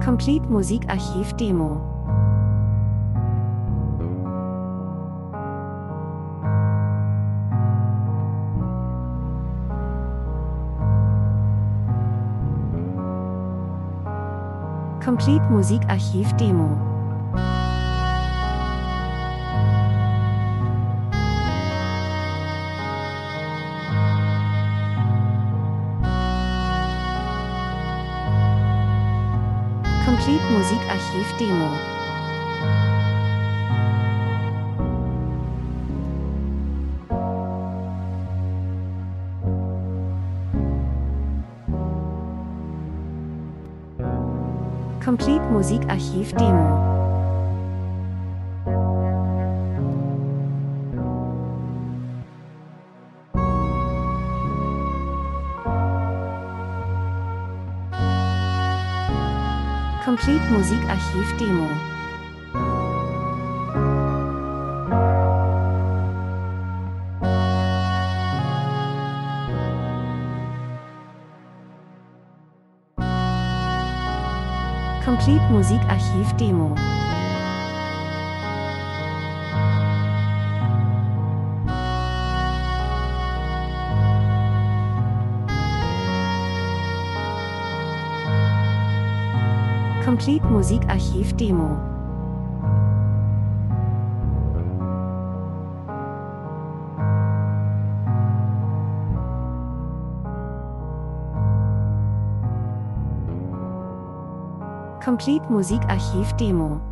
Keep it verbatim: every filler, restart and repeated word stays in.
Complete Musikarchiv Demo. Complete Musikarchiv Demo. Complete Musikarchiv Demo. Complete Musikarchiv Demo. Complete Musikarchiv Demo. Complete Musikarchiv Demo. Complete Musikarchiv Demo. Complete Musikarchiv Demo.